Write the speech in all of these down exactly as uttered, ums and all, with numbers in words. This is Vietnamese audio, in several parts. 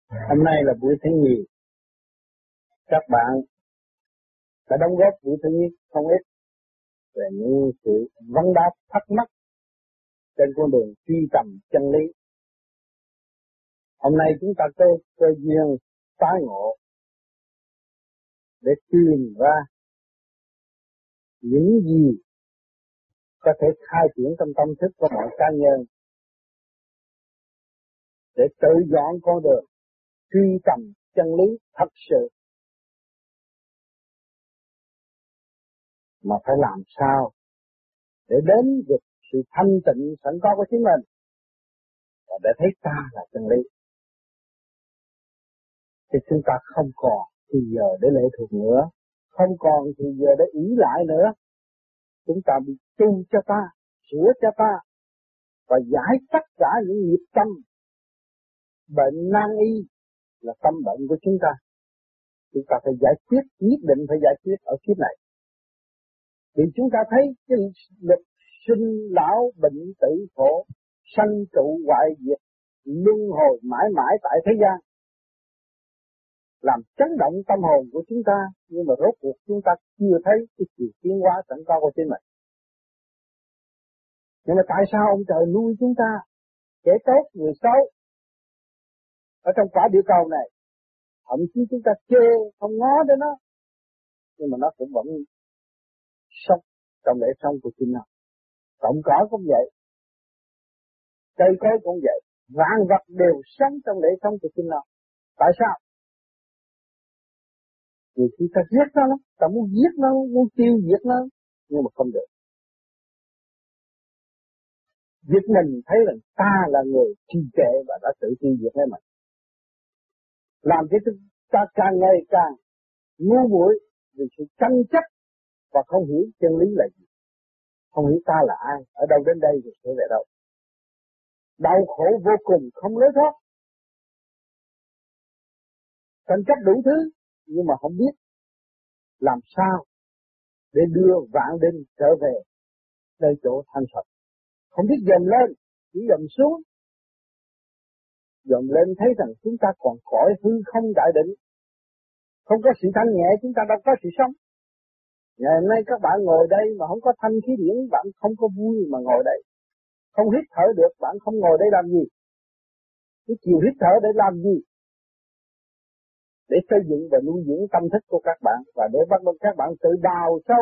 Hôm nay là buổi thứ nhì. Các bạn đã đóng góp buổi thứ nhất không ít về những sự vấn đáp thắc mắc trên con đường truy tầm chân lý. Hôm nay chúng ta có cơ duyên tái ngộ để tìm ra những gì có thể khai triển trong tâm thức của mọi cá nhân để tự dọn con đường truy tầm chân lý thật sự. Mà phải làm sao để đến được sự thanh tịnh sẵn có của chính mình và để thấy ta là chân lý. Thì chúng ta không còn thì giờ để lệ thuộc nữa, không còn thì giờ để ý lại nữa. Chúng ta bị tu cho ta, sửa cho ta và giải tất cả những nghiệp tâm. Bệnh nan y là tâm bệnh của chúng ta. Chúng ta phải giải quyết, nhất định phải giải quyết ở kiếp này. Vì chúng ta thấy cái lực sinh lão bệnh tử khổ, sanh trụ hoại diệt, luân hồi mãi mãi tại thế gian, làm chấn động tâm hồn của chúng ta, nhưng mà rốt cuộc chúng ta chưa thấy cái sự tiến hóa sẵn có của chính mình. Nhưng mà tại sao ông trời nuôi chúng ta, kẻ tốt người xấu ở trong quả địa cầu này, thậm chí chúng ta chê không ngó đến nó, nhưng mà nó cũng vẫn sống trong lễ sống của chính nó. Cộng cỏ cũng vậy, cây cối cũng vậy, vạn vật đều sống trong lễ sống của chính nó. Tại sao? Vì khi ta giết nó, ta muốn giết nó, muốn tiêu diệt nó, nhưng mà không được. Giết mình thấy rằng ta là người trì trệ và đã tự tiêu diệt lấy mình. Làm cho ta càng ngày càng ngu muội vì sự tranh chấp và không hiểu chân lý là gì. Không hiểu ta là ai, ở đâu đến đây rồi sẽ về đâu. Đau khổ vô cùng không lối thoát. Tranh chấp đủ thứ nhưng mà không biết làm sao để đưa vạn đinh trở về nơi chỗ thanh Phật. Không biết dồn lên, chỉ dồn xuống. Dồn lên thấy rằng chúng ta còn cõi hư không đại định. Không có sự thanh nhẹ chúng ta đâu có sự sống. Ngày hôm nay các bạn ngồi đây mà không có thanh khí điển, bạn không có vui mà ngồi đây. Không hít thở được, bạn không ngồi đây làm gì? Cái chiều hít thở để làm gì? Để xây dựng và nuôi dưỡng tâm thức của các bạn và để bắt đầu các bạn tự đào sâu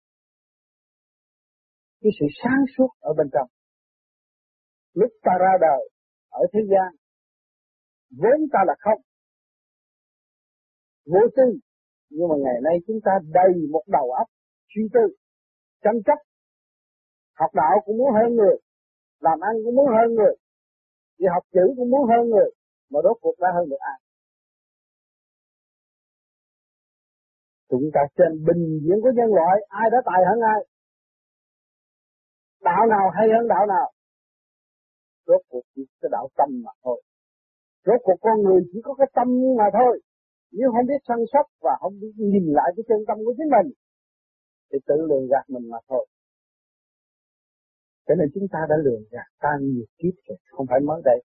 cái sự sáng suốt ở bên trong. Lúc ta ra đời ở thế gian, vốn ta là không, vô tư, nhưng mà ngày nay chúng ta đầy một đầu óc suy tư, tranh chấp, học đạo cũng muốn hơn người, làm ăn cũng muốn hơn người, đi học chữ cũng muốn hơn người, mà rốt cuộc đã hơn được ai? Chúng ta trên bình diện của nhân loại, ai đã tài hơn ai? Đạo nào hay hơn đạo nào? Rốt cuộc chỉ cái đạo tâm mà thôi. Rốt cuộc con người chỉ có cái tâm mà thôi. Nếu không biết săn sóc và không biết nhìn lại cái chân tâm của chính mình, thì tự lường gạt mình mà thôi. Cho nên chúng ta đã lường gạt ta nhiều kiếp rồi, không phải mới đây.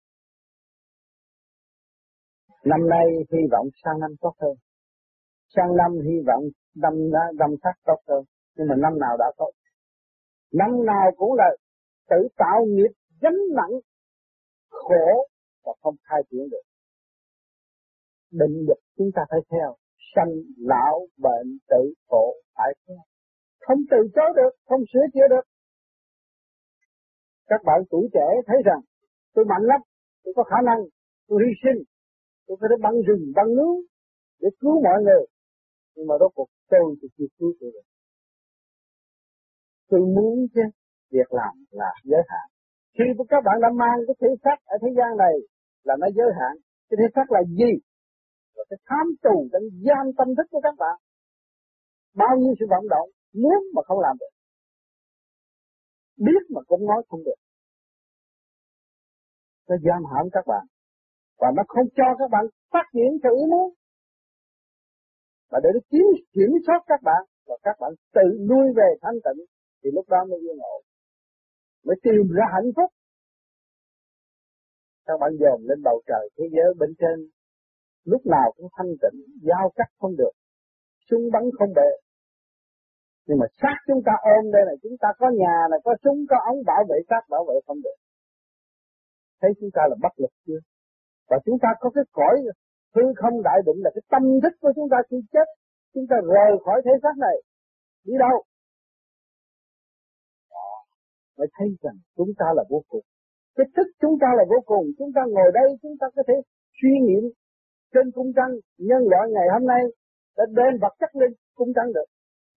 Năm nay hy vọng sang năm tốt hơn. Sang năm hy vọng năm năm khác tốt hơn. Nhưng mà năm nào đã tốt. Năm nào cũng là tự tạo nghiệp gánh nặng, khổ và không khai triển được. Định lực chúng ta phải theo. Sanh, lão, bệnh, tử, khổ phải theo. Không từ chối được, không sửa chữa được. Các bạn tuổi trẻ thấy rằng tôi mạnh lắm, tôi có khả năng, tôi hy sinh, tôi có thể băng rừng, băng núi để cứu mọi người. Nhưng mà rốt cuộc tôi thì chưa cứu được. Tôi muốn chứ, việc làm là giới hạn. Khi các bạn đã mang cái thể xác ở thế gian này là nó giới hạn. Cái thể xác là gì? Là cái tham tù đang giam tâm thức của các bạn. Bao nhiêu sự vận động, muốn mà không làm được. Biết mà cũng nói không được. Nó giam hãm các bạn. Và nó không cho các bạn phát triển theo ý muốn. Và để nó kiểm, kiểm soát các bạn. Và các bạn tự nuôi về thanh tịnh. Thì lúc đó mới yên ổn. Mới tìm ra hạnh phúc. Các bạn dồn lên bầu trời thế giới bên trên. lúc nào cũng thanh tịnh, giao cắt không được, súng bắn không bể. Nhưng mà xác chúng ta ôm đây này, chúng ta có nhà này, có súng, có ống bảo vệ, xác bảo vệ không được. Thấy chúng ta là bất lực chưa? Và chúng ta có cái cõi hư không đại định là cái tâm thức của chúng ta khi chết, chúng ta rời khỏi thế xác này, đi đâu? Mới thấy rằng chúng ta là vô cùng. Cái thức chúng ta là vô cùng, chúng ta ngồi đây, chúng ta có thể suy nghiệm trên cung trăng, nhân loại ngày hôm nay đã đem vật chất lên cung trăng được.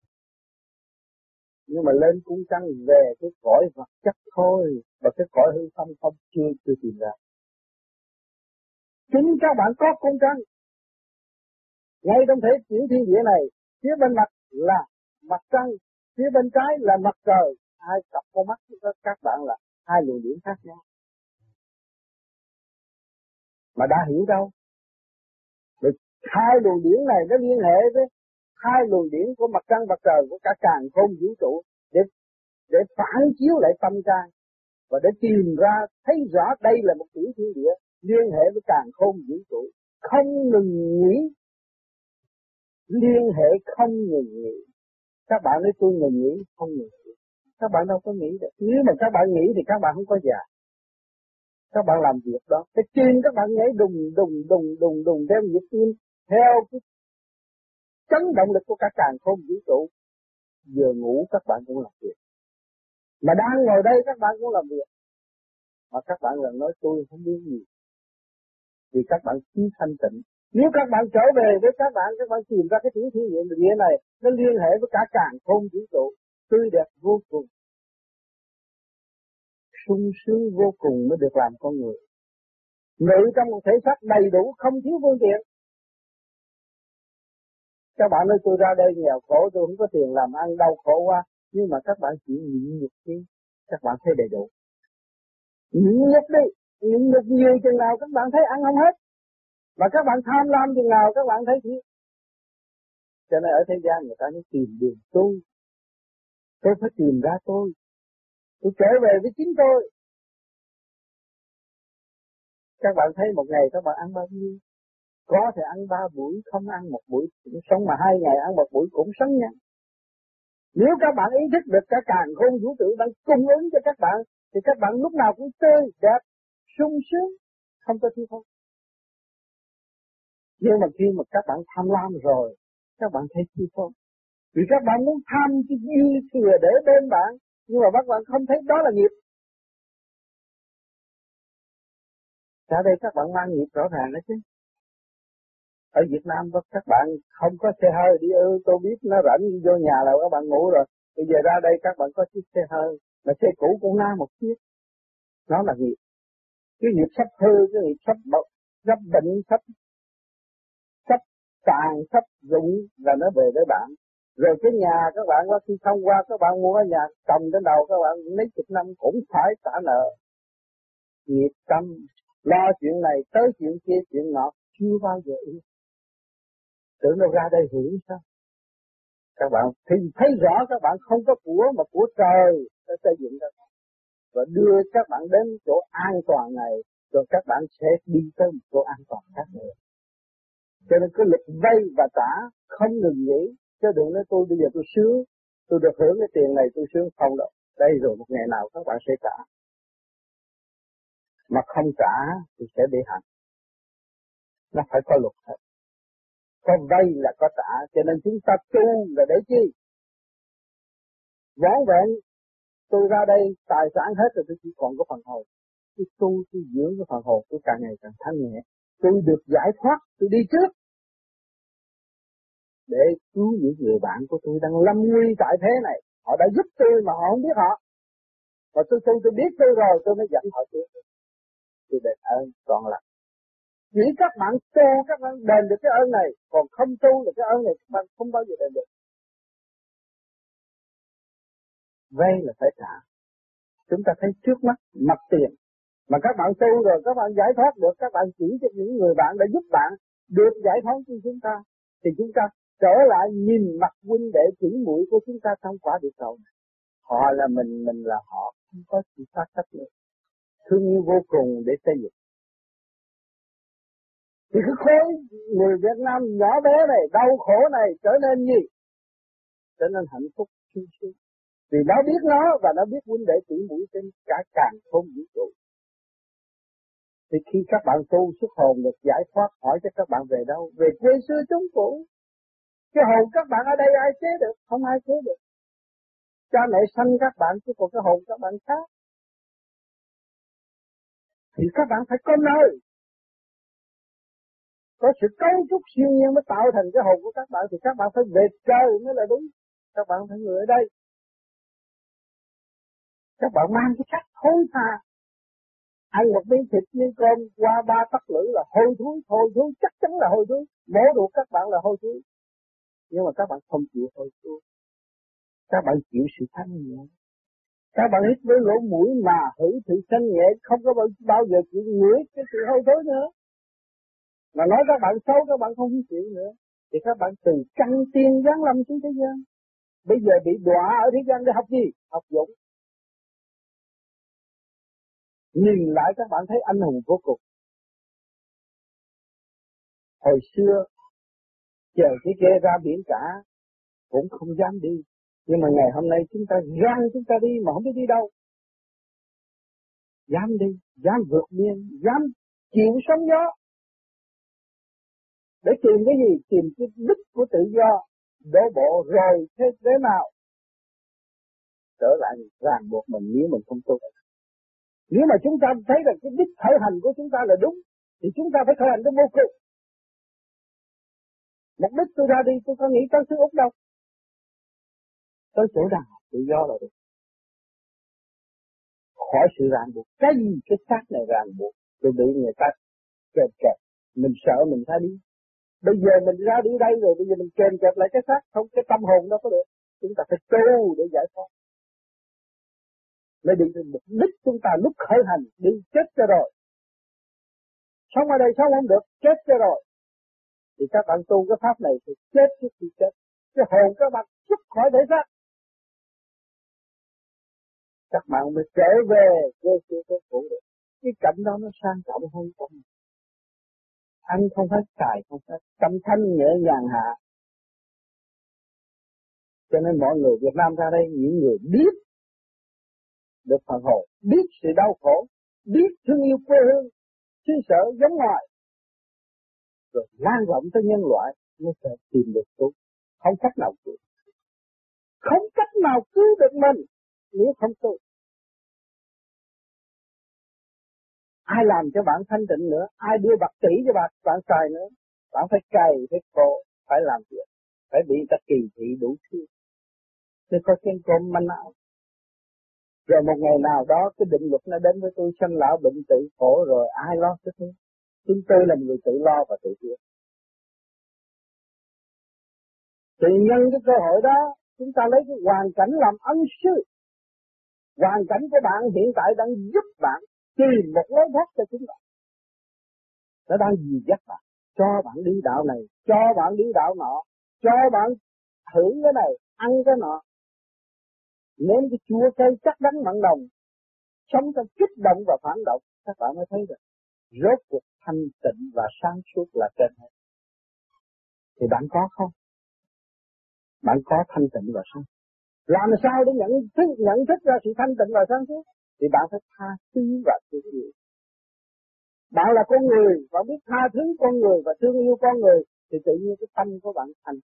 Nhưng mà lên cung trăng về cái cõi vật chất thôi, và cái cõi hư không không chưa chưa tìm ra. Chính các bạn có cung trăng. Ngay trong thể chuyển thiên địa này, phía bên mặt là mặt trăng, phía bên trái là mặt trời. Hai cặp con mắt của các bạn là hai luồng điển khác nhau. Mà đã hiểu đâu? Vì hai luồng điển này nó liên hệ với hai luồng điển của mặt trăng mặt trời của cả càn khôn vũ trụ để để phản chiếu lại tâm can và để tìm ra thấy rõ đây là một tiểu thiên địa liên hệ với càn khôn vũ trụ, không ngừng nghỉ, liên hệ không ngừng nghỉ. Các bạn nói tôi ngừng nghỉ, không ngừng nghỉ. Các bạn đâu có nghĩ được. Nếu mà các bạn nghĩ thì các bạn không có già. Các bạn làm việc đó, cái tim các bạn nhảy đùng đùng đùng đùng đùng theo nhịp tim, theo cái chấn động lực của cả càn khôn vũ trụ. Giờ ngủ các bạn cũng làm việc, mà đang ngồi đây các bạn cũng làm việc, mà các bạn là nói tôi không biết gì, vì các bạn chí thanh tịnh. Nếu các bạn trở về với các bạn, các bạn tìm ra cái tiểu thiên địa này, nó liên hệ với cả càn khôn vũ trụ, tươi đẹp vô cùng, sung sướng vô cùng mới được làm con người. Ngự trong một thể xác đầy đủ, không thiếu phương tiện. Các bạn nói tôi ra đây nghèo khổ, tôi không có tiền làm ăn, đau khổ quá, nhưng mà các bạn chỉ nhịn nhục đi, các bạn thấy đầy đủ. Nhịn nhục đi, nhịn nhục nhiều chừng nào các bạn thấy ăn không hết, mà các bạn tham lam chừng nào các bạn thấy thiếu. Cho nên ở thế gian người ta mới tìm đường tôi, tôi phải tìm ra tôi, tôi trở về với chính tôi. Các bạn thấy một ngày các bạn ăn bao nhiêu? Có thể ăn ba buổi, không ăn một buổi cũng sống, mà hai ngày ăn một buổi cũng sống nha. Nếu các bạn ý thức được cả càn khôn vũ trụ đang cung ứng cho các bạn, thì các bạn lúc nào cũng tươi, đẹp, sung sướng, không có thiếu thốn. Nhưng mà khi mà các bạn tham lam rồi, các bạn thấy thiếu thốn. Vì các bạn muốn tham cái dư thừa để bên bạn, nhưng mà các bạn không thấy đó là nghiệp. Ra đây các bạn mang nghiệp rõ ràng đó chứ. Ở Việt Nam các bạn không có xe hơi đi ư, tôi biết nó rảnh vô nhà là các bạn ngủ rồi. Bây giờ ra đây các bạn có chiếc xe hơi, mà xe cũ cũng na một chiếc. Nó là nghiệp. Cái nghiệp sắp hư, cái nghiệp sắp bật, sắp bệnh, sắp sắp tàn, sắp rụng là nó về với bạn. Rồi cái nhà các bạn qua khi thông qua các bạn mua cái nhà trồng trên đầu các bạn mấy chục năm cũng phải trả nợ. Nghiệp tâm, lo chuyện này tới chuyện kia chuyện nọ, chưa bao giờ yên. Tưởng đâu ra đây hưởng sao? Các bạn thì thấy rõ các bạn không có của mà của trời đã xây dựng ra và đưa các bạn đến chỗ an toàn này, rồi các bạn sẽ đi tới một chỗ an toàn khác nữa. Cho nên cái lực vay và trả không ngừng nghỉ, chứ đừng nói tôi bây giờ tôi sướng, tôi được hưởng cái tiền này tôi sướng, không đâu. Đây rồi một ngày nào các bạn sẽ trả, mà không trả thì sẽ bị hành. Nó phải có luật hết. Có vay là có trả, cho nên chúng ta tu là để chi? Vón vẹn, tôi ra đây tài sản hết rồi tôi chỉ còn có phần hồn. Tôi tu, tôi dưỡng cái phần hồn tôi càng ngày càng thanh nhẹ. Tôi được giải thoát, tôi đi trước. Để cứu những người bạn của tôi đang lâm nguy tại thế này. Họ đã giúp tôi mà họ không biết họ. Và tôi tu tôi biết tôi rồi tôi mới dẫn họ tiếp. Tôi đền ơn toàn là. Chỉ các bạn tu các bạn đền được cái ơn này, còn không tu được cái ơn này các bạn không bao giờ đền được. Vay là phải trả. Chúng ta thấy trước mắt mặt tiền, mà các bạn tu rồi các bạn giải thoát được, các bạn chỉ cho những người bạn đã giúp bạn được giải thoát cho chúng ta, thì chúng ta trở lại nhìn mặt huynh đệ tỷ muội của chúng ta trong quả địa cầu này. Họ là mình, mình là họ, không có sự khác cách nữa. Thương yêu vô cùng để xây dựng. Thì cái khối người Việt Nam nhỏ bé này, đau khổ này trở nên gì? Trở nên hạnh phúc sung sướng. Vì nó biết nó và nó biết huynh đệ tỷ mũi trên cả càn khôn vũ trụ. Thì khi các bạn tu xuất hồn được giải thoát, hỏi cho các bạn về đâu? Về quê xưa chúng cũ. Cái hồn các bạn ở đây ai chế được? Không ai chế được. Cha mẹ sanh các bạn chứ còn cái hồn các bạn khác. Thì các bạn phải có nơi. Có sự cấu trúc siêu nhiên mới tạo thành cái hồn của các bạn. Thì các bạn phải về trời mới là đúng. Các bạn phải người ở đây. Các bạn mang cái cách thối tha. Ăn một miếng thịt miếng cơm qua ba tấc lưỡi là hôi thối, hôi thối, chắc chắn là hôi thối. Mổ ruột các bạn là hôi thối. Nhưng mà các bạn không chịu hôi thối. Các bạn chịu sự thanh nhẹ. Các bạn hít với lỗ mũi mà hữu sự thanh nhẹ, không có bao, bao giờ chịu ngửi cái sự hôi thối nữa. Mà nói các bạn xấu các bạn không chịu nữa. Thì các bạn từ căn tiên giáng lâm xuống thế gian. Bây giờ bị đọa ở thế gian để học gì? Học dũng. Nhìn lại các bạn thấy anh hùng vô cùng. Hồi xưa chờ cái kia ra biển cả cũng không dám đi. Nhưng mà ngày hôm nay chúng ta gan chúng ta đi mà không biết đi đâu. Dám đi, dám vượt biên, dám chịu sóng gió. Để tìm cái gì? Tìm cái đích của tự do. Đổ bộ rồi thế thế nào? Trở lại ràng buộc mình nếu mình không tu. Nếu mà chúng ta thấy là cái đích khởi hành của chúng ta là đúng, thì chúng ta phải khởi hành đến vô cùng. Mục đích tôi ra đi tôi có nghĩ tới xứ Úc đâu. Tới chỗ nào tự do là được. Khỏi sự ràng buộc. Cái gì cái xác này ràng buộc. Tôi bị người ta kẹp kẹp. Mình sợ mình phải đi. Bây giờ mình ra đi đây rồi. Bây giờ mình kèm kẹp lại cái xác. Không cái tâm hồn đó có được. Chúng ta phải tu để giải thoát. Mới đi đến mục đích chúng ta lúc khởi hành. Đi chết cho rồi. Sống ở đây sống không được. Chết cho rồi. Thì các bạn tu cái pháp này thì chết trước khi chết. Cái hồn các bạn xuất khỏi thể xác. Các bạn mới trở về cơ cơ cơ cũ được. Cái cảnh đó nó sang trọng hơn không. Anh không phải xài, không phải tâm thanh nhẹ nhàng hạ. Cho nên mọi người Việt Nam ra đây, những người biết được phần hồn, biết sự đau khổ, biết thương yêu quê hương, xứ sở giống ngoài, rồi lan rộng tới nhân loại, mới sẽ tìm được tu. Không cách nào cứu. Không cách nào cứu được mình nếu không tu. Ai làm cho bạn thanh tịnh nữa, ai đưa bạc tỷ cho bạn, bạn xài nữa. Bạn phải cày, phải khổ, phải làm việc, phải bị ta kỳ thị đủ thứ. Chứ có trên cơm manh áo. Rồi một ngày nào đó cái định luật nó đến với tôi, sanh lão bệnh tử khổ rồi ai lo cho tôi? Chúng tôi là người tự lo và tự chịu. Thì nhân cái cơ hội đó, chúng ta lấy cái hoàn cảnh làm ân sư. Hoàn cảnh của bạn hiện tại đang giúp bạn tìm một lối thoát cho chúng bạn. Nó đang dìu dắt bạn, cho bạn đi đạo này, cho bạn đi đạo nọ, cho bạn hưởng cái này, ăn cái nọ. Nếm cái chua cay chắc đắng mặn nồng, sống trong kích động và phản động, các bạn mới thấy được rốt cuộc thanh tịnh và sáng suốt là trên hết. Thì bạn có không? Bạn có thanh tịnh và sáng suốt. Làm sao để nhận thức, nhận thức ra sự thanh tịnh và sáng suốt? Thì bạn phải tha thứ và thương yêu. Bạn là con người, bạn biết tha thứ con người và thương yêu con người, thì tự nhiên cái tâm của bạn thành.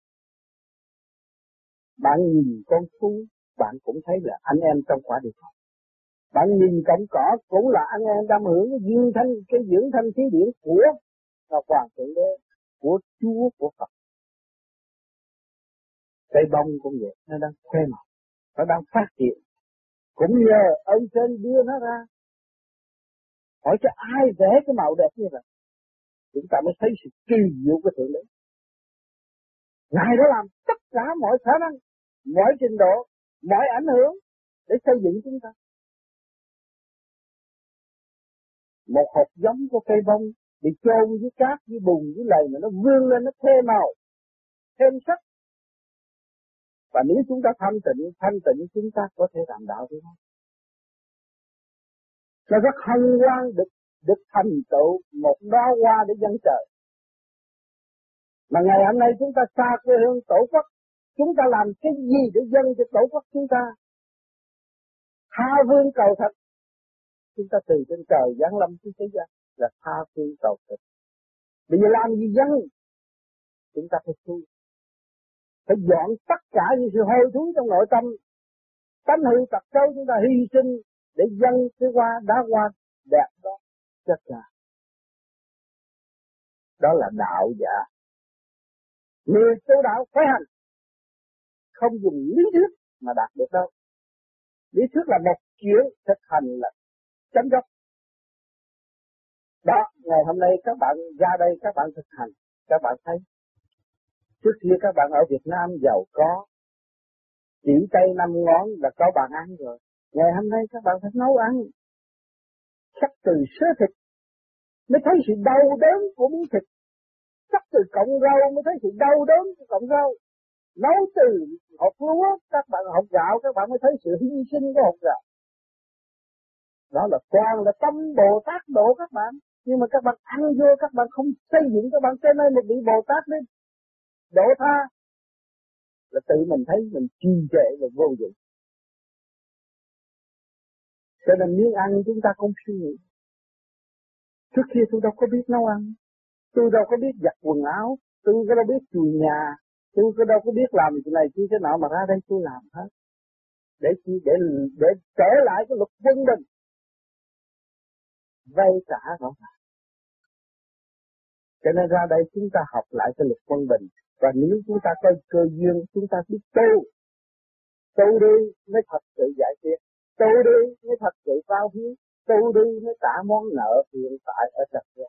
Bạn nhìn con thú, bạn cũng thấy là anh em trong quả địa cầu. Bạn nhìn cọng cỏ cũng là anh em đang hưởng cái dương thanh, cái dưỡng thanh khí điển của Ngọc Hoàng Thượng Đế, của Chúa, của Phật. Cây bông cũng vậy, nó đang khoe màu, nó đang phát triển. Cũng nhờ ơn trên đưa nó ra. Hỏi cho ai vẽ cái màu đẹp như vậy? Chúng ta mới thấy sự kỳ diệu của Thượng Đế. Ngài đã làm tất cả mọi khả năng, mọi trình độ, mọi ảnh hưởng để xây dựng chúng ta. Một hột giống của cây bông bị chôn với cát, với bùn, với lầy mà nó vươn lên, nó thêm màu, thêm sắc. Và nếu chúng ta thanh tịnh, thanh tịnh chúng ta có thể làm đạo với nó. Nó rất hân hoan được được thành tựu một đóa hoa để dâng trời. Mà ngày hôm nay chúng ta xa quê hương tổ quốc, chúng ta làm cái gì để dâng cho tổ quốc chúng ta? Tha phương cầu thật. Chúng ta từ trên trời giáng lâm xuống thế gian là tha phương cầu thật. Bây giờ làm gì dâng? Chúng ta phải tu, phải dọn tất cả những sự hôi thối trong nội tâm, tánh hư tật xấu chúng ta hy sinh để dâng cái hoa đá hoa đẹp đó tất cả. Đó là đạo giả. Người tu đạo phải hành, không dùng lý thuyết mà đạt được đâu. Lý thuyết là một kiểu, thực hành là chánh gốc. Đó, ngày hôm nay các bạn ra đây các bạn thực hành, các bạn thấy. Trước kia các bạn ở Việt Nam giàu có, chỉ tay năm ngón là có bạn ăn rồi. Ngày hôm nay các bạn phải nấu ăn, sắc từ sớ thịt mới thấy sự đau đớn của miếng thịt, sắc từ cọng rau mới thấy sự đau đớn của cọng rau. Nấu từ hột lúa, các bạn hột gạo, các bạn mới thấy sự hy sinh của hột gạo. Đó là toàn là tâm Bồ Tát độ các bạn. Nhưng mà các bạn ăn vô, các bạn không xây dựng, các bạn trở nên một vị Bồ Tát đi độ tha, là tự mình thấy mình trì trệ và vô dụng. Cho nên miếng ăn chúng ta không suy nghĩ. Trước kia tôi đâu có biết nấu ăn, tôi đâu có biết giặt quần áo, tôi đâu biết chùi nhà, tôi đâu có biết làm cái này kia cái nọ, mà ra đây tôi làm hết. Để chi? Để, để trở lại cái luật quân bình, vay trả rõ ràng. Cho nên ra đây chúng ta học lại cái luật quân bình. Và nếu chúng ta có cơ duyên, chúng ta biết tu. Tu đi mới thật sự giải quyết. Tu đi mới thật sự bao hiếu. Tu đi mới trả món nợ hiện tại ở trật tự.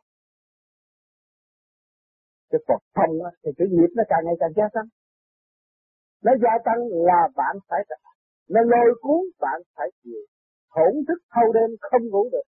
Cái còn không á, thì cái nghiệp nó càng ngày càng gia tăng. Nó gia tăng là bạn phải trả. Nó lôi cuốn bạn phải chịu. Thổn thức thâu đêm không ngủ được.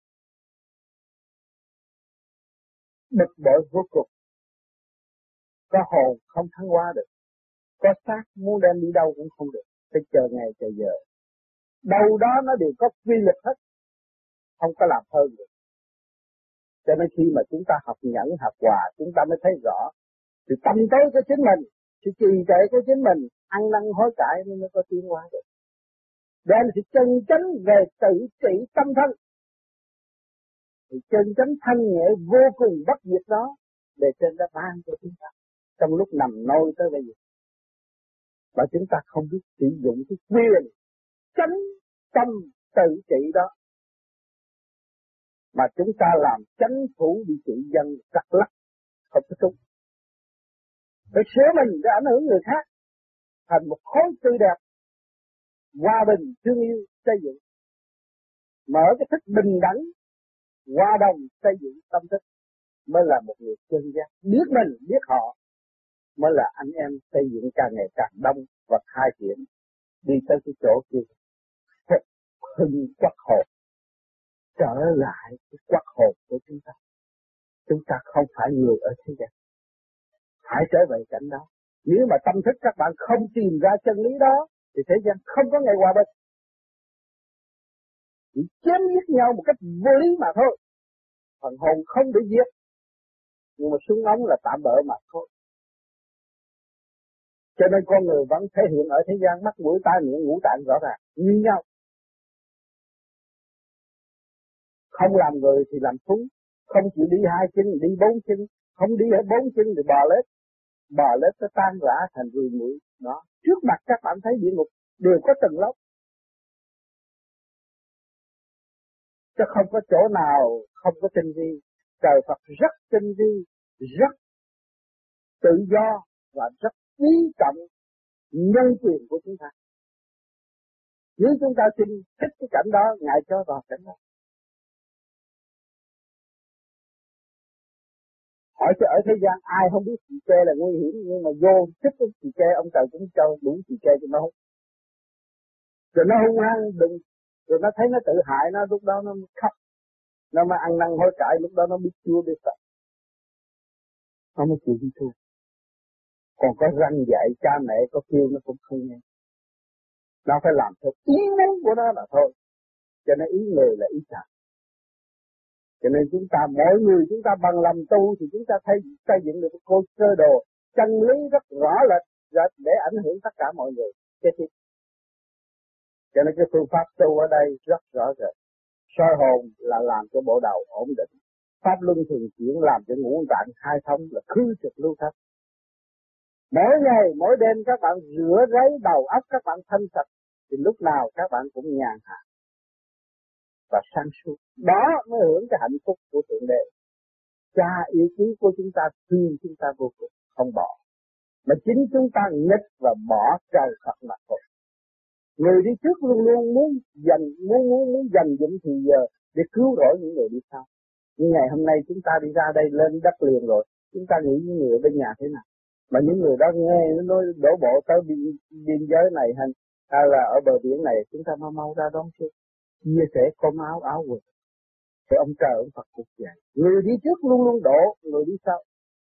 Bực bội vô cùng. Có hồn không thăng hoa được. Có xác muốn đem đi đâu cũng không được. Phải chờ ngày chờ giờ. Đâu đó nó đều có quy luật hết. Không có làm hơn được. Cho nên khi mà chúng ta học nhẫn, học hòa, chúng ta mới thấy rõ. Thì tâm tối của chính mình, sự trì trệ của chính mình, ăn năn hối cải mới có tiến hóa được. Đem sự chân chánh về tự trị tâm thân. Thì chân chánh thanh nhẹ vô cùng bất diệt đó, để trên đã ban cho chúng ta. Trong lúc nằm nôi tới bây giờ. Và chúng ta không biết sử dụng cái quyền chánh tâm tự trị đó. Mà chúng ta làm chánh phủ bị trị dân cắt lắc, không có đúng. Phải sửa mình để ảnh hưởng người khác, thành một khối tươi đẹp, hòa bình, thương yêu, xây dựng. Mở cái thức bình đẳng, hòa đồng, xây dựng tâm thức, mới là một người chân giác. Biết mình, biết họ, mới là anh em xây dựng càng ngày càng đông và khai triển, đi tới cái chỗ kia. Hưng quắc hồn, trở lại cái quắc hồn của chúng ta. Chúng ta không phải người ở thế gian, phải trở về cảnh đó. Nếu mà tâm thức các bạn không tìm ra chân lý đó, thì thế gian không có ngày hòa bình. Chỉ chém giết nhau một cách vô lý mà thôi. Phần hồn không bị giết, nhưng mà súng ống là tạm bỡ mà thôi. Cho nên con người vẫn thể hiện ở thế gian mắt mũi tai miệng ngũ tạng rõ ràng như nhau. Không làm người thì làm thú, không chịu đi hai chân đi bốn chân, không đi ở bốn chân thì bò lết, bò lết nó tan rã thành ruồi muội. Đó, trước mặt các bạn thấy địa ngục đều có tầng lớp, chứ không có chỗ nào không có tinh vi. Trời Phật rất tinh vi, rất tự do và rất quý trọng nhân quyền của chúng ta. Nếu chúng ta xin thích cái cảnh đó, Ngài cho vào cảnh đó. Hỏi cho ở thế gian ai không biết xì ke là nguy hiểm, nhưng mà vô thích cái xì ke ông trời cũng cho đủ xì ke cho nó hút. Rồi nó hung hăng đừng, rồi nó thấy nó tự hại nó, lúc đó nó khóc, nó mới ăn năn hối cải, lúc đó nó biết chua biết sợ, nó mới chịu đi tu. Còn có răn dạy cha mẹ có kêu nó cũng không nghe, nó phải làm theo ý muốn của nó là thôi. Cho nên ý người là ý trời. Cho nên chúng ta, mỗi người chúng ta bằng lòng tu thì chúng ta thấy xây dựng được một cơ đồ chân lý rất rõ lệch để ảnh hưởng tất cả mọi người. Cái tiếp. Cho nên cái phương pháp tu ở đây rất rõ rệt. Soi hồn là làm cho bộ đầu ổn định. Pháp luân thường chuyển làm cho ngũ tạng khai thông, là khứ trực lưu thông. Mỗi ngày, mỗi đêm các bạn rửa ráy đầu óc các bạn thanh sạch, thì lúc nào các bạn cũng nhàn hạ và sáng suốt. Đó mới hưởng cái hạnh phúc của Thượng Đế. Cha yêu quý của chúng ta thương chúng ta vô cùng, không bỏ. Mà chính chúng ta nghịch và bỏ trời Phật mà thôi. Người đi trước luôn luôn muốn dành muốn muốn muốn dành dụm thì giờ để cứu rỗi những người đi sau. Nhưng ngày hôm nay chúng ta đi ra đây lên đất liền rồi, chúng ta nghĩ những người ở bên nhà thế nào? Mà những người đó nghe nó nói đổ bộ tới biên, biên giới này hay, hay là ở bờ biển này, chúng ta mau mau ra đón chứ. Chia sẻ cơm áo áo quần. Thì ông trời ông Phật cũng vậy. Người đi trước luôn luôn đổ, người đi sau.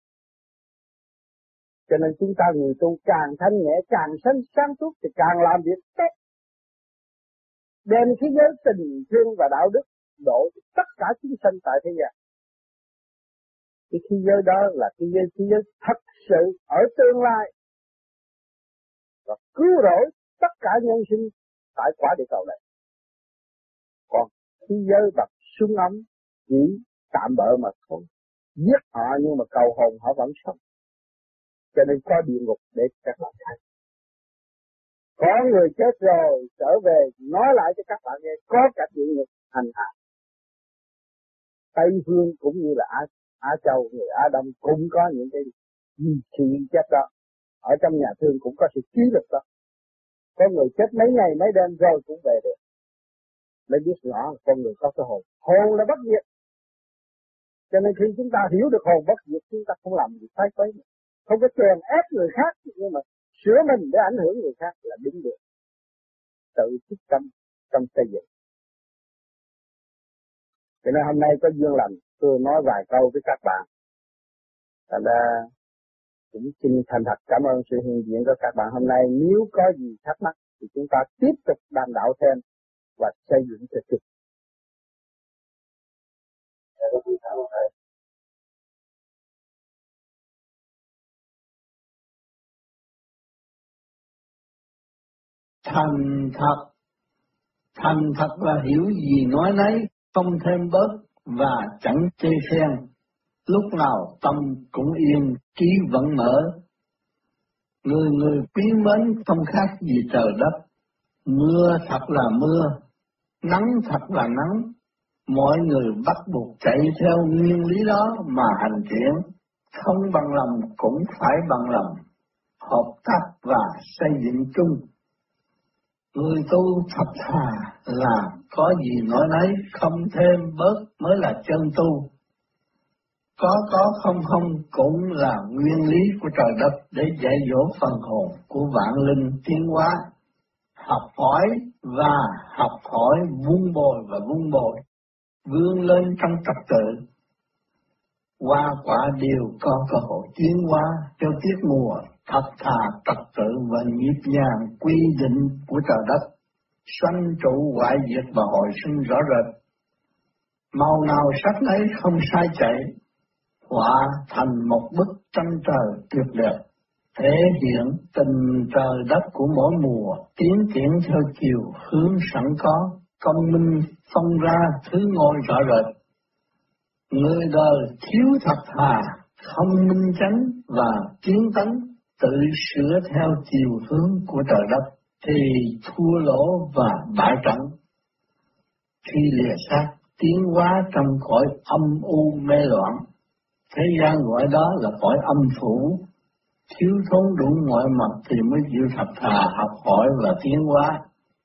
Cho nên chúng ta người tu càng thanh nhẹ, càng sáng sáng suốt thì càng làm việc tốt. Đem thế giới tình thương và đạo đức đổ tất cả chúng sanh tại thế gian. Cái thế giới đó là thế giới thế giới thật sự ở tương lai và cứu rỗi tất cả nhân sinh tại quả địa cầu này. Còn thế giới bằng súng ống chỉ tạm bợ mà thôi, giết họ nhưng mà cầu hồn họ vẫn sống. Cho nên có địa ngục để các bạn thấy. Có người chết rồi trở về nói lại cho các bạn nghe, có cả địa ngục hành hạ. Tây phương cũng như là Á, Á Châu, người Á Đông cũng có những cái sự chết đó. Ở trong nhà thương cũng có sự ký lực đó. Có người chết mấy ngày mấy đêm rồi cũng về được. Mới biết rõ con người có cái hồn. Hồn là bất diệt. Cho nên khi chúng ta hiểu được hồn bất diệt, chúng ta không làm gì sai quấy. Không có chèn ép người khác, nhưng mà sửa mình để ảnh hưởng người khác là đúng được. Tự thức tâm trong xây dựng. Cho nên hôm nay có duyên lành, tôi nói vài câu với các bạn. Thành ra cũng xin thành thật cảm ơn sự hiện diện của các bạn hôm nay. Nếu có gì thắc mắc thì chúng ta tiếp tục đàm đạo thêm và xây dựng cho trực. Thành thật, thành thật là hiểu gì nói nấy, không thêm bớt và chẳng chê khen. Lúc nào tâm cũng yên, trí vẫn mở. Người người quý mến không khác gì trời đất. Mưa thật là mưa, nắng thật là nắng. Mọi người bắt buộc chạy theo nguyên lý đó mà hành triển. Không bằng lòng cũng phải bằng lòng, hợp tác và xây dựng chung. Người tu thật thà là có gì nói nấy, không thêm bớt mới là chân tu. Có có không không cũng là nguyên lý của trời đất để dạy dỗ phần hồn của vạn linh tiến hóa. Học hỏi và học hỏi, vun bồi và vun bồi, vươn lên trong trật tự. Hoa quả đều có cơ hội tiến hóa theo tiết mùa, thật thà trật tự và nhịp nhàng quy định của trời đất. Sanh trụ hoại diệt và hồi sinh rõ rệt. Màu nào sắc ấy không sai chạy, họa thành một bức tranh trời tuyệt đẹp, thể hiện tình trời đất của mỗi mùa, tiến triển theo chiều hướng sẵn có, công minh phân ra thứ ngôi rõ rệt. Người đời thiếu thật thà, không minh chánh và tiến tấn, tự sửa theo chiều hướng của trời đất, thì thua lỗ và bại trận. Khi lìa xác, tiến hóa trong cõi âm u mê loạn, thế gian gọi đó là cõi âm phủ. Thiếu thốn đủ mọi mặt thì mới chịu thật thà học hỏi và tiến hóa.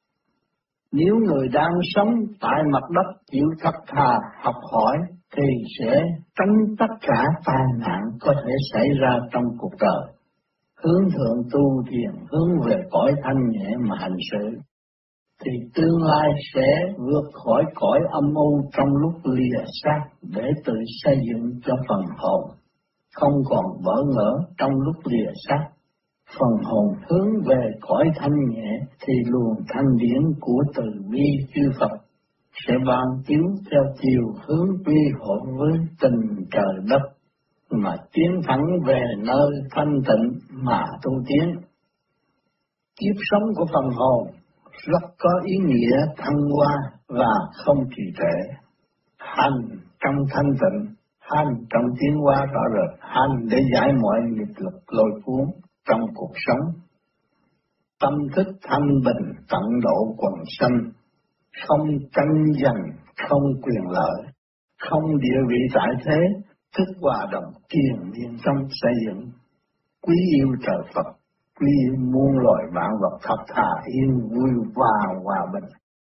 Nếu người đang sống tại mặt đất chịu thật thà học hỏi thì sẽ tránh tất cả tai nạn có thể xảy ra trong cuộc đời. Hướng thượng tu thiền, hướng về cõi thanh nhẹ mà hành sự, thì tương lai sẽ vượt khỏi cõi âm u trong lúc lìa xác để tự xây dựng cho phần hồn, không còn bỡ ngỡ trong lúc lìa xác. Phần hồn hướng về cõi thanh nhẹ thì luồng thanh điển của từ bi chư Phật sẽ ban chiếu theo chiều hướng quy hội với tình trời đất mà tiến thẳng về nơi thanh tịnh mà tu tiến. Kiếp sống của phần hồn rất có ý nghĩa thăng hoa và không trì trệ. Hành trong thanh tịnh, hành trong tiến hóa rõ rệt, hành để giải mọi nghiệp lực lôi cuốn trong cuộc sống. Tâm thức thanh bình tận độ quần sanh, không tranh giành, không quyền lợi, không địa vị tại thế, thức hòa đồng kiền miên trong xây dựng. Quý yêu trời Phật, quý yêu muôn loài vạn vật thật thà yên vui và hòa bình.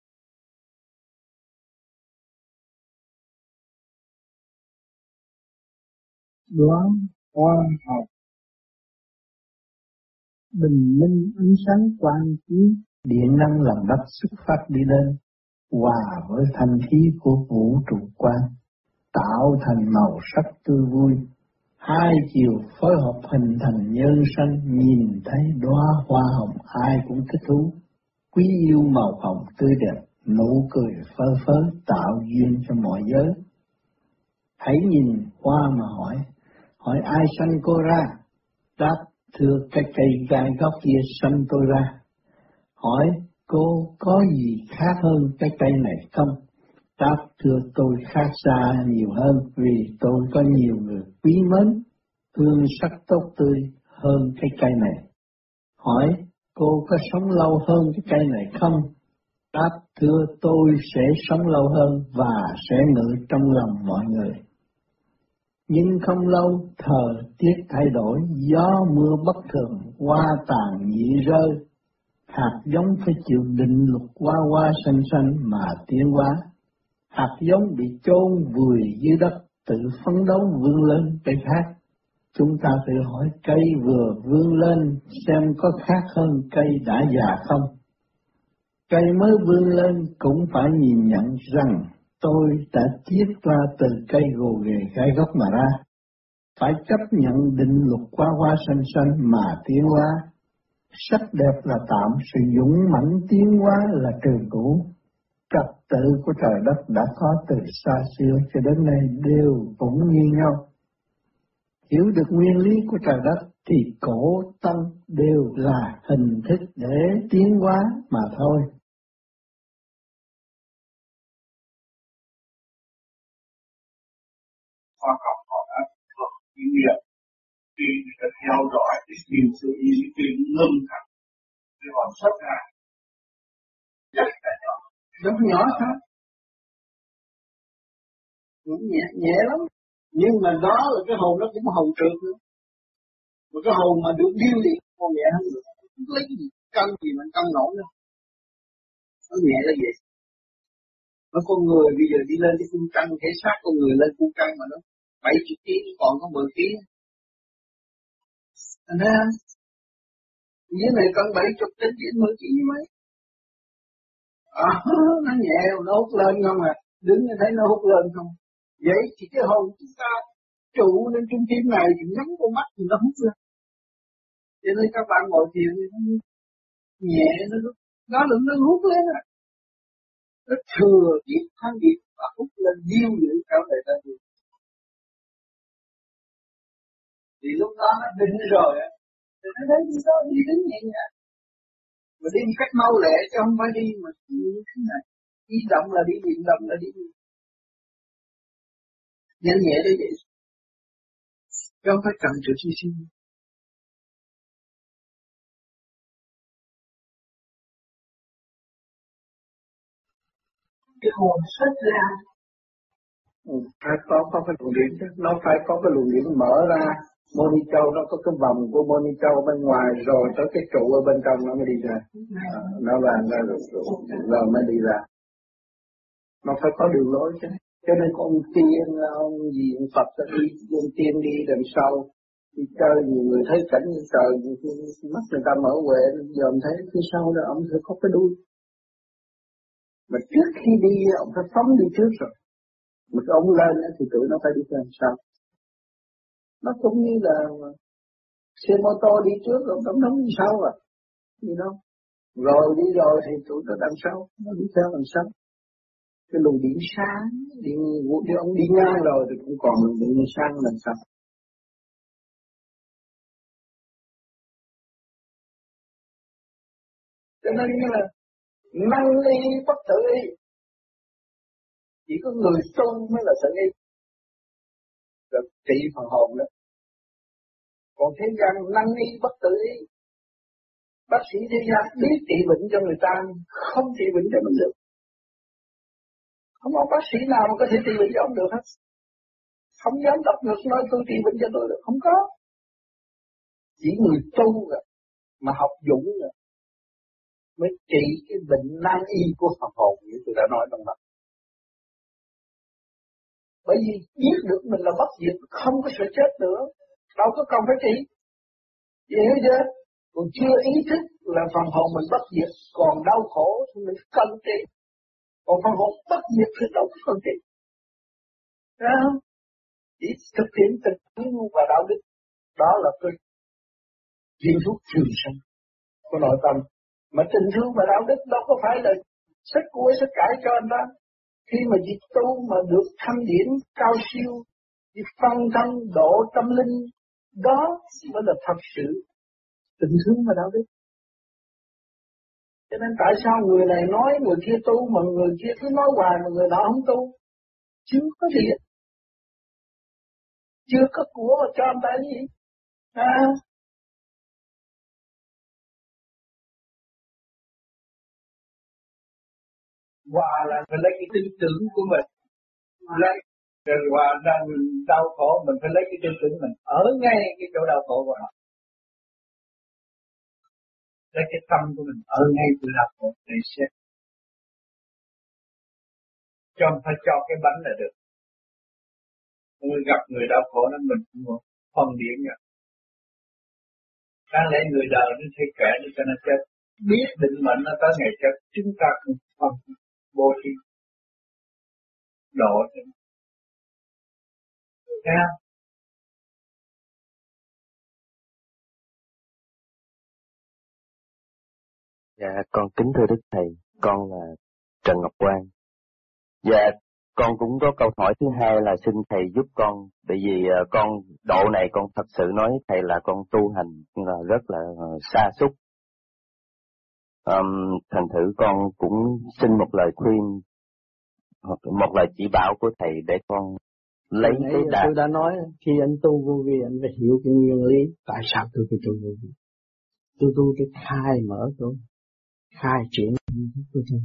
Đoán hoa học bình minh ánh sáng quang chiếu, điện năng làm đất xuất phát đi lên, hòa với thanh khí của vũ trụ quang, tạo thành màu sắc tươi vui. Hai chiều phối hợp hình thành nhân sanh, nhìn thấy đóa hoa hồng ai cũng thích thú. Quý yêu màu hồng tươi đẹp, nụ cười phơ phớ tạo duyên cho mọi giới. Hãy nhìn hoa mà hỏi, hỏi ai sanh cô ra? Đáp, thưa cái cây gai góc kia sanh tôi ra. Hỏi cô có gì khác hơn cái cây này không? Đáp, thưa tôi khác xa nhiều hơn vì tôi có nhiều người quý mến, hương sắc tốt tươi hơn cái cây này. Hỏi cô có sống lâu hơn cái cây này không? Đáp, thưa tôi sẽ sống lâu hơn và sẽ ngự trong lòng mọi người. Nhưng không lâu, thời tiết thay đổi, gió mưa bất thường, hoa tàn nhị rơi. Hạt giống phải chịu định luật qua qua xanh xanh mà tiến hóa. Hạt giống bị chôn vùi dưới đất, tự phấn đấu vươn lên cây khác. Chúng ta tự hỏi cây vừa vươn lên xem có khác hơn cây đã già không? Cây mới vươn lên cũng phải nhìn nhận rằng tôi đã chiết ra từ cây gồ ghề gai góc mà ra. Phải chấp nhận định luật qua qua xanh xanh mà tiến hóa. Sắc đẹp là tạm, sự dũng mãnh tiến hóa là trường cũ. Trật tự của trời đất đã có từ xa xưa cho đến nay đều cũng như nhau. Hiểu được nguyên lý của trời đất thì cổ tân đều là hình thức để tiến hóa mà thôi. Khoa học họ đã thuộc kinh nghiệm khi người ta theo dõi cái tìm sự ý cái ngưng thật cái hồn xuất ra rất là nhỏ, rất nhỏ thôi, cũng nhẹ nhẹ lắm, nhưng mà đó là cái hồn nó cũng hồn trượt nữa, một cái hồn mà được điêu luyện còn nhẹ hơn được, lấy gì cân gì mà cân nổi đâu, nó nhẹ là vậy. Nó con người bây giờ đi lên cái cung cân, thể xác con người lên cung cân mà nó bảy chục ký còn có mười ký. Thành ra dưới này cân bảy chục đến chín mươi ký mấy. À, nó nhẹ, nó hút lên không à, đứng như thấy nó hút lên không. Vậy thì cái hồn chúng ta trụ lên trung tim này thì nhắm con mắt thì nó hút lên. Cho nên các bạn ngồi thiền thì nó nhẹ, nó nó nó, nó hút lên à. Nó thừa biết thanh điệp và hút lên điêu luyện trở về ta đi. Thì lúc đó nó định rồi á, thì nó thấy đi đó đi đứng nhẹ nhàng. Mà đi một cách mau lẹ chứ không phải đi mà như thế này. Đi động là đi, điện động là đi. Nhanh nhẹ đấy vậy. Chứ không phải cần sự suy sinh. Cái hồn xuất ra. Ừ, phải có, có cái luồng điện chứ, nó phải có cái luồng điện mở ra. Moni châu nó có cái vòng của Moni châu bên ngoài rồi tới cái trụ ở bên trong nó mới đi ra. À, nó vàng ra rồi, rồi, rồi mới đi ra. Nó phải có đường lối chứ. Cho nên có ông tiên, ông gì, ông Phật đi, ông tiên đi đằng sau. Đi chơi nhiều người thấy cảnh như trời, mắt người ta mở huệ, giờ ông thấy phía sau đó ông sẽ có cái đuôi. Mà trước khi đi, ông phải phóng đi trước rồi. Mà cái ông lên thì tụi nó phải đi theo sau. Nó cũng như là xe mô tô đi trước rồi tổng thống đi sau à. Gì đâu. Rồi đi rồi thì tụi nó đằng sau, nó đi theo đằng sau. cái luồng điện sáng, điện điện ông đi ngang rồi thì cũng còn luồng điện sáng làm sao? Cho nên là năng ly bất tự y, chỉ có người tu mới là tự y, được trị phần hồn đó. Còn thế gian năng ly bất tự y, bác sĩ thế gian biết trị bệnh cho người ta, không trị bệnh cho mình được. Không có bác sĩ nào mà có thể trị bệnh cho ông được hết. Không dám đọc ngược nói tôi trị bệnh cho tôi được, không có. Chỉ người tu rồi, mà học dũng rồi, mới trị cái bệnh nan y của phần hồn như tôi đã nói trong đó. Bởi vì biết được mình là bất diệt, không có sự chết nữa, đâu có cần phải trị. Hiểu chưa? Còn chưa ý thức là phần hồn mình bất diệt, còn đau khổ thì mình cần trị. Còn phần hồn bất diệt thì đâu có cần trị. Thấy không? Chỉ thực hiện tình thương và đạo đức, đó là cái viên thuốc trường sinh của nội tâm. Mà tình thương và đạo đức đâu có phải là sách cuối sách cải cho anh ta. Khi mà việc tu mà được thanh điển cao siêu, việc phân thân độ tâm linh, đó mới là thật sự tình thương và đạo đức. Cho nên tại sao người này nói người kia tu mà người kia cứ nói hoài mà người đó không tu? Chưa có gì hết. Chưa có của mà cho anh ta gì. À. Hòa là phải lấy cái tư tưởng của mình, lấy rồi hòa đang đau khổ mình phải lấy cái tư tưởng mình ở ngay cái chỗ đau khổ của họ, lấy cái tâm của mình ở ngay chỗ đau khổ để xét, cho không phải cho cái bánh là được. Người gặp người đau khổ nên mình cũng phân điển nha. Đáng lẽ người đời nó thấy kẻ nó cho nó chết, biết định mệnh nó tới ngày chết, chúng ta cũng phân vô tri độ cho nó. Thấy không? Dạ, con kính thưa Đức Thầy, con là Trần Ngọc Quang. Dạ, con cũng có câu hỏi thứ hai là xin Thầy giúp con, bởi vì uh, con độ này con thật sự nói Thầy là con tu hành là rất là uh, sa sút. Um, thành thử con cũng xin một lời khuyên, một lời chỉ bảo của Thầy để con lấy nãy cái đà. tôi đã nói khi anh tu vô vi anh phải hiểu cái nguyên lý tại sao tôi phải tu vô vi. Tôi tu để khai mở tôi, khai triển tôi tu.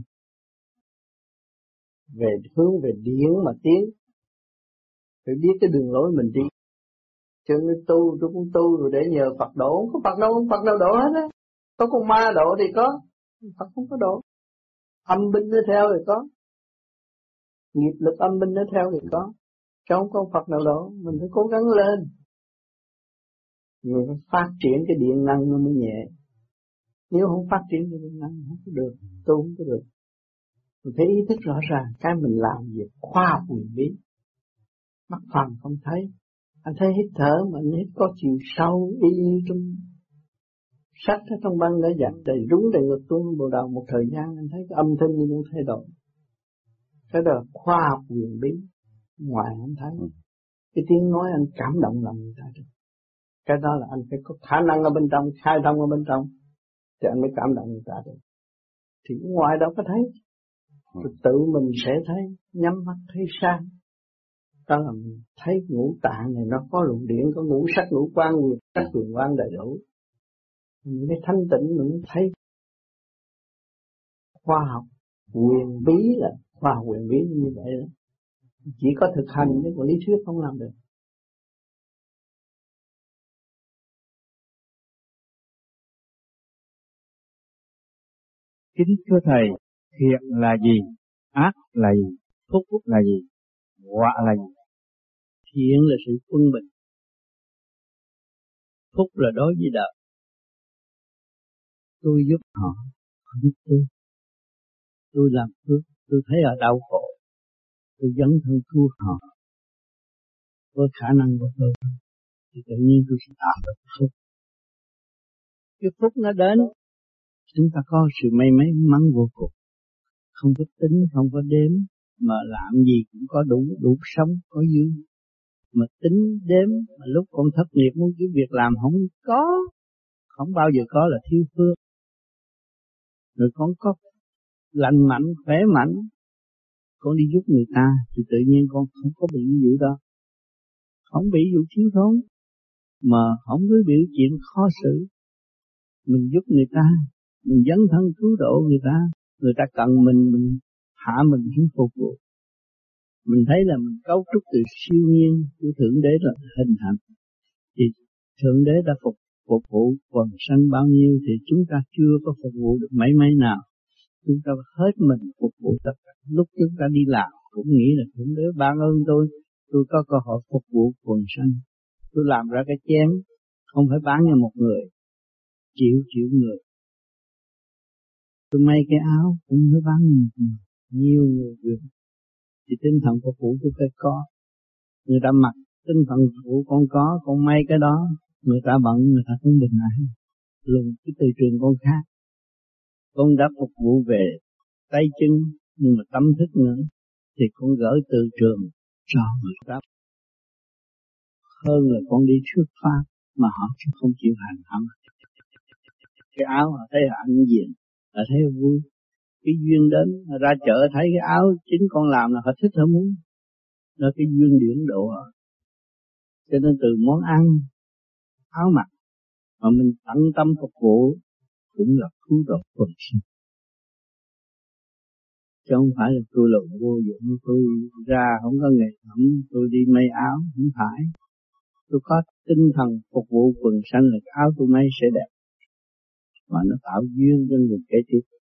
Về hướng về điển mà tiến, phải biết cái đường lối mình đi. Cho nên tu tôi cũng tu rồi để nhờ Phật độ, không có Phật đâu, không Phật đâu độ hết á. Có con ma độ thì có, Phật không có độ. Âm binh nó theo thì có, nghiệp lực âm binh nó theo thì có, chứ không có Phật nào độ. Mình phải cố gắng lên, rồi phải phát triển cái điện năng nó mới nhẹ. Nếu không phát triển cái điện năng không có được, tu không có được. Mình phải ý thức rõ ràng cái mình làm việc khoa học huyền bí, mắt phàm không thấy. Anh thấy hít thở mà anh hít có chiều sâu y trong sách ở trong băng đã dặn đầy đúng đầy ngực tuôn bộ đầu. Một thời gian anh thấy cái âm thanh như cũng thay đổi. Cái đó là khoa học huyền bí, ngoài anh thấy. Cái tiếng nói anh cảm động lòng người ta được. Cái đó là anh phải có khả năng ở bên trong, khai thông ở bên trong, thì anh mới cảm động người ta được. Thì ngoài đâu có thấy, rồi tự mình sẽ thấy, nhắm mắt thấy sáng. Đó là mình thấy ngũ tạng này nó có luồng điển, có ngũ sắc ngũ quan, nguyệt sắc quyền quan đầy đủ. Mình mới thanh tịnh, mình mới thấy. Khoa học huyền bí là khoa học huyền bí như vậy đó. Chỉ có thực hành chứ còn lý thuyết không làm được. Kính thưa Thầy, thiện là gì? Ác là gì? Phúc là gì? Họa là gì? Thiện là sự quân bình, phúc là đối với đời. Tôi giúp họ, họ giúp tôi. Tôi làm phước, tôi thấy họ đau khổ, tôi dấn thân cứu họ. Với khả năng của tôi, thì tự nhiên tôi sẽ tạo được phúc. Cái phúc nó đến, chúng ta có sự may mắn vô cùng. Không có tính, không có đếm, mà làm gì cũng có đủ, đủ sống, có dư. Mà tính đếm, mà lúc con thất nghiệp muốn kiếm việc làm không có, không bao giờ có là thiếu phước. Rồi con có lành mạnh, khỏe mạnh, con đi giúp người ta, thì tự nhiên con không có bị vụ đó. Không bị vụ thiếu thốn, mà không có biểu chuyện khó xử. Mình giúp người ta, mình dấn thân cứu độ người ta, người ta cần mình, mình hạ mình xuống phục vụ. Mình thấy là mình cấu trúc từ siêu nhiên của Thượng Đế là hình thành. Thì Thượng Đế đã phục, phục vụ quần sanh bao nhiêu thì chúng ta chưa có phục vụ được mấy mấy nào. Chúng ta hết mình phục vụ tất cả. Lúc chúng ta đi làm cũng nghĩ là Thượng Đế ban ơn tôi, tôi có cơ hội phục vụ quần sanh. Tôi làm ra cái chén, không phải bán cho một người, triệu triệu người. Tôi may cái áo cũng phải bán cho một người, nhiều người được. Thì tinh thần phục vụ tôi phải có. Người ta mặc tinh thần phục vụ con có, con may cái đó, người ta bận, người ta không bình an. Luôn cái từ trường con khác. Con đã phục vụ về tay chân, nhưng mà tâm thức nữa, thì con gửi từ trường cho người ta. Hơn là con đi thuyết pháp, mà họ không chịu hành hẳn. Cái áo họ thấy hạnh diện, họ thấy vui. Cái duyên đến, ra chợ thấy cái áo chính con làm là họ thích họ muốn. Đó cái duyên điển độ họ. Cho nên từ món ăn, áo mặc, mà mình tận tâm phục vụ, cũng là cứu độ quần sinh. Chứ không phải là tôi là vô dụng, tôi ra không có nghề phẩm, tôi đi may áo, không phải. Tôi có tinh thần phục vụ quần sanh là áo tôi may sẽ đẹp. Mà nó tạo duyên cho người kế tiếp.